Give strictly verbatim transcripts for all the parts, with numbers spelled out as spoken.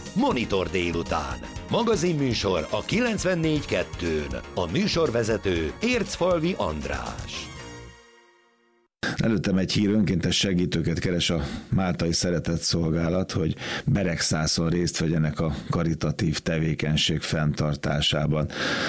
Monitor délután. Magazinműsor a kilencvennégy kettőn. A műsorvezető Ércfalvi András. Előttem egy hír, önkéntes segítőket keres a Máltai Szeretetszolgálat, hogy Beregszászon részt vegyenek a karitatív tevékenység fenntartásában.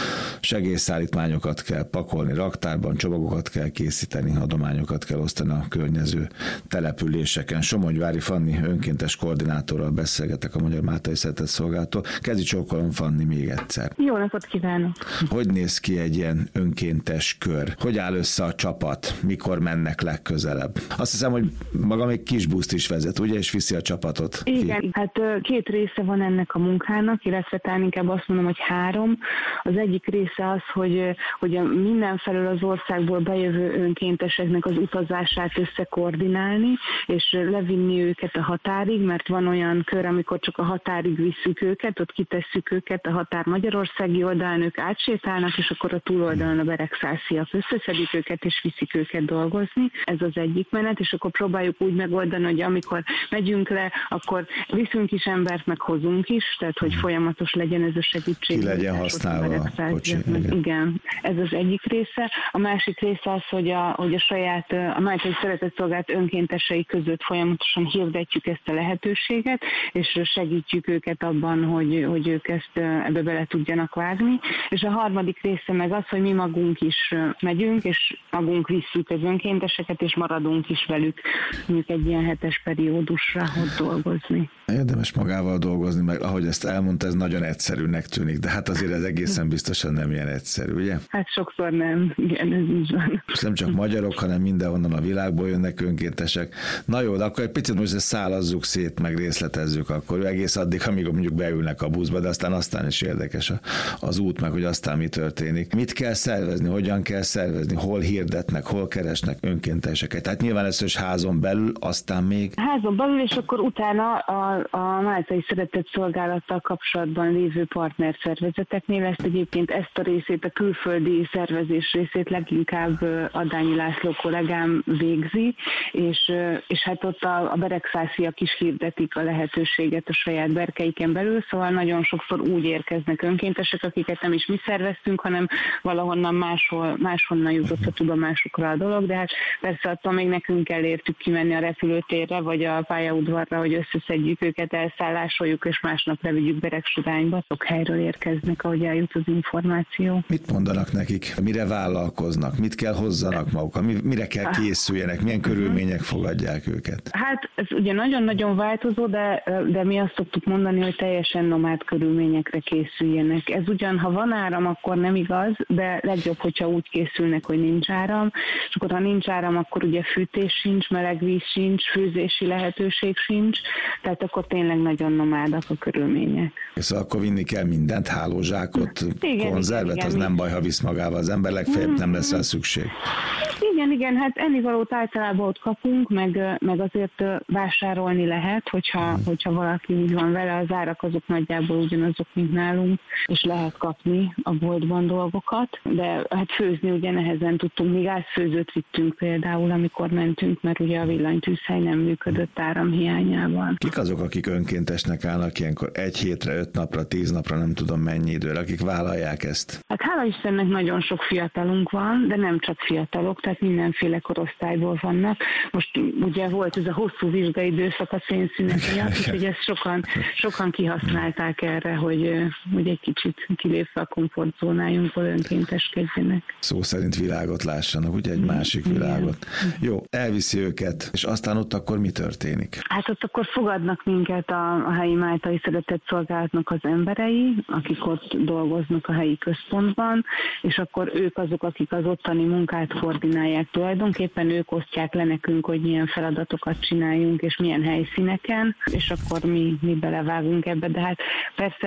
Segélyszállítmányokat kell pakolni raktárban, csomagokat kell készíteni, adományokat kell osztani a környező településeken. Somogyvári Fanni önkéntes koordinátorral beszélgetek a Magyar Máltai Szeretetszolgálattól. Kezdj csókolom, Fanni, még egyszer. Jó napot kívánok! Hogy néz ki egy ilyen önkéntes kör? Hogy áll össze a csapat? Mikor mennek legközelebb? Azt hiszem, hogy maga még kis buszt is vezet, ugye, és viszi a csapatot. Igen, ki? hát két része van ennek a munkának, illetve talán inkább azt mondom, hogy három. Az egyik része az, hogy, hogy mindenfelől az országból bejövő önkénteseknek az utazását összekoordinálni, és levinni őket a határig, mert van olyan kör, amikor csak a határig visszük őket, ott kitesszük őket a határ magyarországi oldalán, ők átsétálnak, és akkor a túloldalon a beregszásziak összeszedik őket, és viszik őket dolgozni. Ez az egyik menet, és akkor próbáljuk úgy megoldani, hogy amikor megyünk le, akkor viszünk is embert, meg hozunk is, tehát hogy folyamatos legyen ez a segítség. Ki legyen használva a kocsi. Igen. igen, ez az egyik része. A másik része az, hogy a, hogy a saját, a Máltai Szeretetszolgálat önkéntesei között folyamatosan hirdetjük ezt a lehetőséget, és segítjük őket abban, hogy, hogy ők ezt ebbe bele tudjanak vágni. És a harmadik része meg az, hogy mi magunk is megyünk, és magunk visszük az önkénteseket, és maradunk is velük mondjuk egy ilyen hetes periódusra ott dolgozni. Érdemes magával dolgozni, meg ahogy ezt elmondta, ez nagyon egyszerűnek tűnik, de hát azért ez egészen biztosan nem ilyen egyszerű, ugye? Hát sokszor nem, igen, ez így van. És nem csak magyarok, hanem mindenhonnan a világból jönnek önkéntesek. Na jó, de akkor egy picit most ezt szálazzuk szét, meg részletezzük akkor egész addig, amíg mondjuk beülnek a buszba, de aztán aztán is érdekes az út, meg hogy aztán mi történik. Mit kell szervezni, hogyan kell szervezni, hol hirdetnek, hol keresnek önkénteseket. Tehát nyilván ez is házon belül, aztán még... Házon belül, és akkor utána a, a Máltai Szeretetszolgálattal kapcsolatban lévő partnerszervezeteknél ezt egyébként ezt a részét, a külföldi szervezés részét leginkább Adányi László kollégám végzi, és, és hát ott a, a beregszásziak is hirdetik a lehetőséget a saját berkeiken belül, szóval nagyon sokszor úgy érkeznek önkéntesek, akiket nem is mi szerveztünk, hanem valahonnan máshol, máshonnan jutott a tudomásukra a dolog, de hát persze attól még nekünk kell értük kimenni a repülőtérre, vagy a pályaudvarra, hogy összeszedjük őket, elszállásoljuk, és másnap levigyük Beregsudányba. Sok helyről érkeznek, ahogy eljut az információ. Mit mondanak nekik? Mire vállalkoznak? Mit kell hozzanak maguk? Mire kell készüljenek? Milyen körülmények fogadják őket? Hát ez ugye nagyon-nagyon változó, de, de mi azt szoktuk mondani, hogy teljesen nomád körülményekre készüljenek. Ez ugyan, ha van áram, akkor nem igaz, de legjobb, hogyha úgy készülnek, hogy nincs áram, és akkor ha nincs áram, akkor ugye fűtés sincs, meleg víz sincs, főzési lehetőség sincs, tehát akkor tényleg nagyon nomádak a körülmények. Szóval akkor vinni kell mindent, hálózsákot, igen, konzervet, igen, az igen. Nem baj, ha visz magával az ember, legfeljebb nem lesz rá szükség. Igen, igen, hát ennivalót általában ott kapunk, meg, meg azért vásárolni lehet, hogyha, hogyha valaki úgy van vele, az árak azok nagyjából ugyanazok, mint nálunk, és lehet kapni a boltban dolgokat, de hát főzni ugye nehezen tudtunk, még gázfőzőt vittünk például, amikor mentünk, mert ugye a villanytűzhely nem működött áram hiányában. Kik azok, akik önkéntesnek állnak ilyenkor egy hétre, öt napra, tíz napra, nem tudom mennyi időre, akik vállalják ezt? Hát hála Istennek nagyon sok fiatalunk van, de nem csak fiatalok, tehát mindenféle korosztályból vannak. Most ugye volt ez a hosszú vizsgai időszak a szénszünet miatt, úgyhogy ezt sokan, sokan kihasználták erre, hogy, hogy egy kicsit kilépve a komfortzónájunkból önkénteskedjenek. Szó szerint világot lássanak, ugye egy másik világot. Jó, elviszi őket, és aztán ott akkor mi történik? Hát ott akkor fogadnak minket a, a helyi Máltai Szeretetszolgálatnak az emberei, akik ott dolgoznak a helyi központban, és akkor ők azok, akik az ottani munkát koordinálják tulajdonképpen, ők osztják le nekünk, hogy milyen feladatokat csináljunk, és milyen helyszíneken, és akkor mi, mi belevágunk ebbe, de hát persze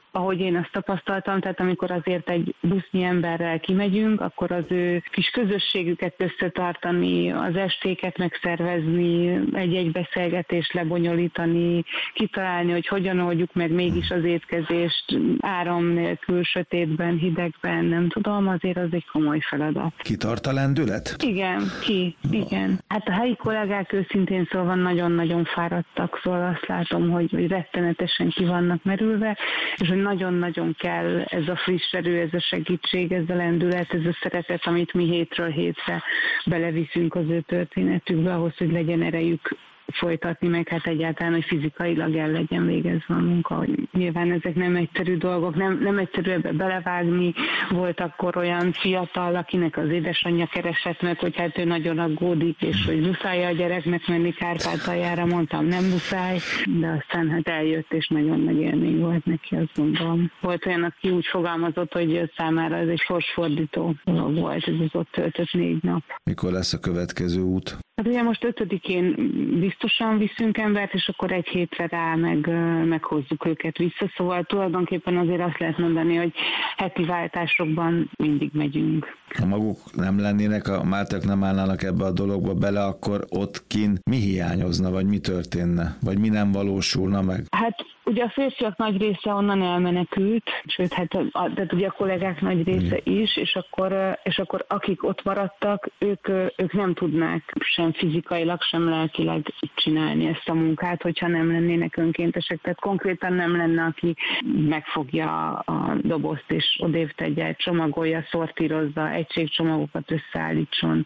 ahogy én azt tapasztaltam, tehát amikor azért egy busznyi emberrel kimegyünk, akkor az ő kis közösségüket összetartani, az estéket megszervezni, egy-egy beszélgetést lebonyolítani, kitalálni, hogy hogyan oldjuk meg mégis az étkezést áram nélkül, sötétben, hidegben, nem tudom, azért az egy komoly feladat. Kitart a lendület? Igen, ki, igen. Hát a helyi kollégák őszintén szólva nagyon-nagyon fáradtak, szóval azt látom, hogy, hogy rettenetesen ki vannak merülve, és hogy nagyon-nagyon kell ez a friss erő, ez a segítség, ez a lendület, ez a szeretet, amit mi hétről hétre beleviszünk az ő történetükbe, ahhoz, hogy legyen erejük folytatni, meg hát egyáltalán, hogy fizikailag el legyen végezve a munka. Hogy nyilván ezek nem egyszerű dolgok, nem, nem egyszerű ebbe belevágni. Volt akkor olyan fiatal, akinek az édesanyja keresett meg, hogy hát ő nagyon aggódik, és hogy muszáj a gyereknek menni Kárpátaljára, mondtam, nem muszáj, de aztán hát eljött, és nagyon nagy élmény volt neki, azt gondolom. Volt olyan, aki úgy fogalmazott, hogy számára ez egy sorsfordító dolog volt, ez az ott töltött négy nap. Mikor lesz a következő út? Hát ugye most ötödikén biztosan viszünk embert, és akkor egy hétre rá meg, meghozzuk őket vissza, szóval tulajdonképpen azért azt lehet mondani, hogy heti váltásokban mindig megyünk. Ha maguk nem lennének, a máltak nem állnának ebbe a dologba bele, akkor ott kin mi hiányozna, vagy mi történne, vagy mi nem valósulna meg? Hát ugye a férfiak nagy része onnan elmenekült, sőt, hát a, tehát ugye a kollégák nagy része is, és akkor, és akkor akik ott maradtak, ők, ők nem tudnák sem fizikailag, sem lelkileg csinálni ezt a munkát, hogyha nem lennének önkéntesek. Tehát konkrétan nem lenne, aki megfogja a dobozt, és odébb tegye, csomagolja, szortírozza, egységcsomagokat összeállítson.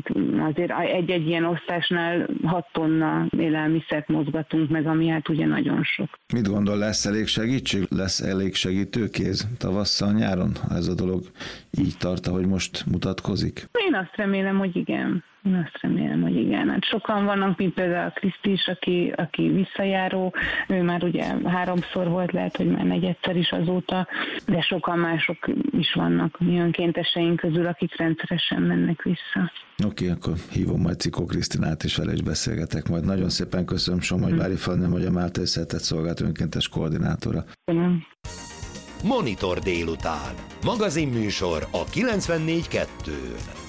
Azért egy-egy ilyen osztásnál hat tonna élelmiszert mozgatunk meg, ami hát ugye nagyon sok. Mit gondol, lesz elég segítség? Lesz elég segítőkéz tavasszal, nyáron? Ez a dolog így tart, ahogy most mutatkozik? Én azt remélem, hogy igen. Én azt remélem, hogy igen. Hát sokan vannak, mint például a Kriszti is, aki, aki visszajáró, ő már ugye háromszor volt, lehet, hogy már negyedszer is azóta, de sokan mások is vannak mi önkénteseink közül, akik rendszeresen mennek vissza. Oké, okay, akkor hívom majd Cikó Krisztinát, és vele is beszélgetek majd. Nagyon szépen köszönöm Somogyvári Fanni, hogy a Máltai Szeretett Szolgálat önkéntes koordinátora. Köszönöm. Monitor délután. Magazinműsor a kilencvennégy kettőn.